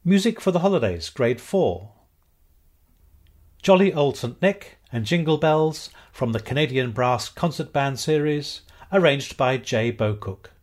Music for the Holidays, Grade 4. Jolly Old St Nick and Jingle Bells from the Canadian Brass Concert Band series, arranged by J. Beaucook.